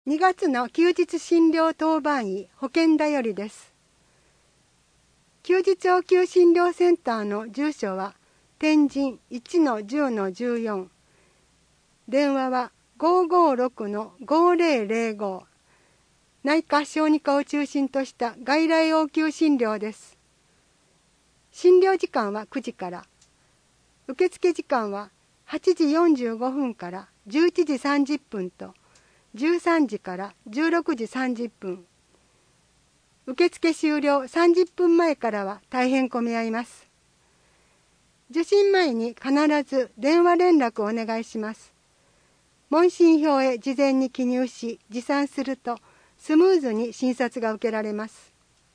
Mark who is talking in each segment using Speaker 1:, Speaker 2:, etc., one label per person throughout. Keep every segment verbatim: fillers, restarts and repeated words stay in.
Speaker 1: にがつの休日診療当番医保健だよりです。休日応急診療センターの住所は天神 いちのじゅうのじゅうよん、電話は ごーごーろくのごーぜろぜろご、内科小児科を中心とした外来応急診療です。診療時間はくじから、受付時間ははちじよんじゅうごふんからじゅういちじさんじゅっぷんとじゅうさんじからじゅうろくじさんじゅっぷん。受付終了さんじゅっぷんまえからは大変混み合います。受診前に必ず電話連絡をお願いします。問診票へ事前に記入し持参するとスムーズに診察が受けられます。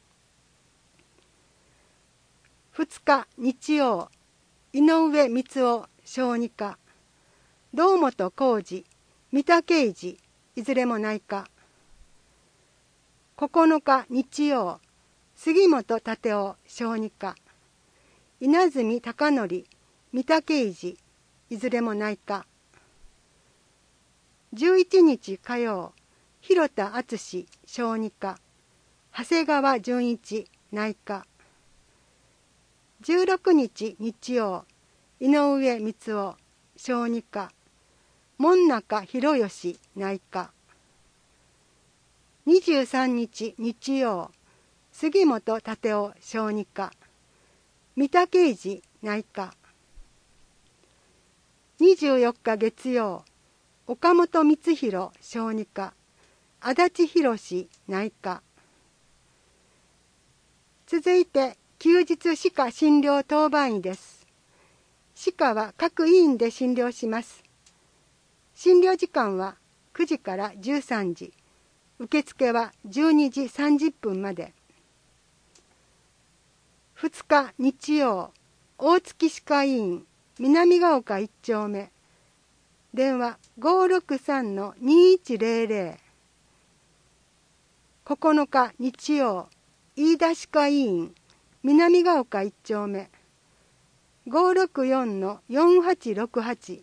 Speaker 1: ふつか日曜、井上光雄小児科、堂本浩二、三田啓二、いずれも内科。ここのか日曜、杉本立夫小児科、稲積貴則、三田啓二、いずれも内科。じゅういちにち火曜、広田敦小児科、長谷川純一内科。じゅうろくにち日曜、井上光雄小児科、門中博義内科。にじゅうさんにち日曜、杉本立夫小児科、三田啓二内科。にじゅうよっか月曜、岡本光弘小児科、足立博内科。続いて休日歯科診療当番医です。歯科は各医院で診療します。診療時間はくじからじゅうさんじ、受付はじゅうにじさんじゅっぷんまで。ふつか日曜、大月歯科医院南ヶ丘いっちょうめ、電話 ごーろくさんのにいちぜろぜろ。ここのか日曜、飯田歯科医院南ヶ丘いっちょうめ、ごーろくよんのよんはちろくはち。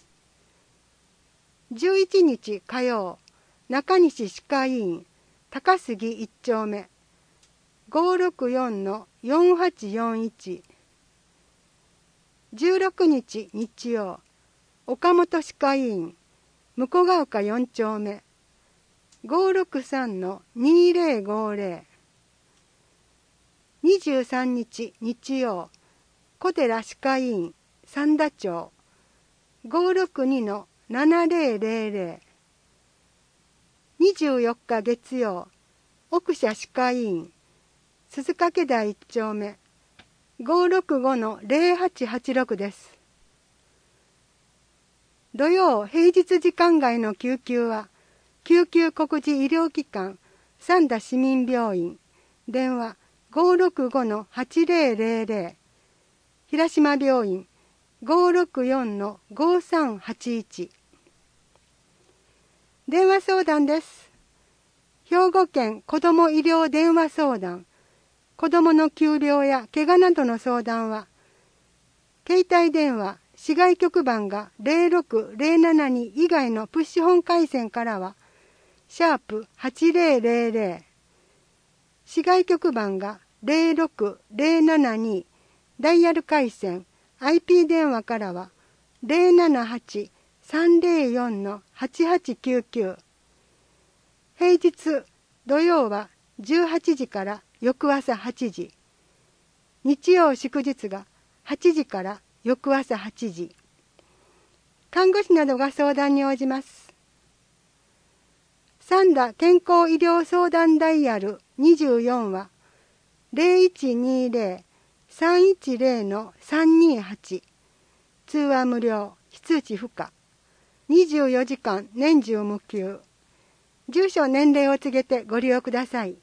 Speaker 1: じゅういちにち火曜、中西歯科医院高杉いっちょうめ、ごーろくよんのよんはちよんいち。じゅうろくにち日曜、岡本歯科医院向ヶ丘よんちょうめ、ごーろくさんのにぜろごぜろ。にじゅうさんにち日曜、小寺歯科医院三田町ごーろくにのななぜろぜろぜろ。にじゅうよっか月曜、奥社歯科医院鈴掛台いっちょうめごーろくごのぜろはちはちろくです。土曜平日時間外の救急は救急告示医療機関三田市民病院電話 ごーろくごのはちぜろぜろぜろ、平島病院 ごーろくよんのごさんはちいち。電話相談です。兵庫県子ども医療電話相談、子どもの急病や怪我などの相談は、携帯電話、市外局番がぜろろくぜろななに以外のプッシュ本回線からは、シャープはちぜろぜろぜろ、市外局番がぜろろくぜろななにダイヤル回線、アイピー 電話からはぜろななはちさんぜろよんのはちはちきゅうきゅう。平日土曜はじゅうはちじから翌朝はちじ、日曜祝日がはちじから翌朝はちじ。看護師などが相談に応じます。三田健康医療相談ダイヤルにじゅうよんはぜろいちにぜろ さんいちぜろのさんにはち、通話無料、非通知不可、にじゅうよじかん年中無休。住所年齢を告げてご利用ください。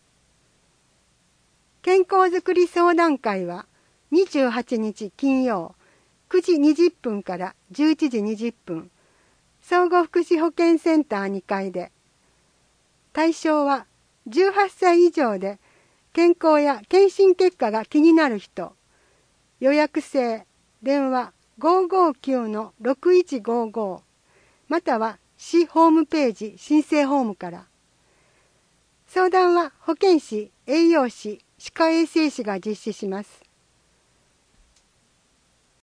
Speaker 1: 健康づくり相談会はにじゅうはちにち金曜くじにじゅっぷんからじゅういちじにじゅっぷん、総合福祉保健センターにかいで。対象はじゅうはっさい以上で健康や検診結果が気になる人。予約制、電話 ごーごーきゅうのろくいちごーご、または市ホームページ申請フォームから。相談は保健師、栄養士、歯科衛生士が実施します。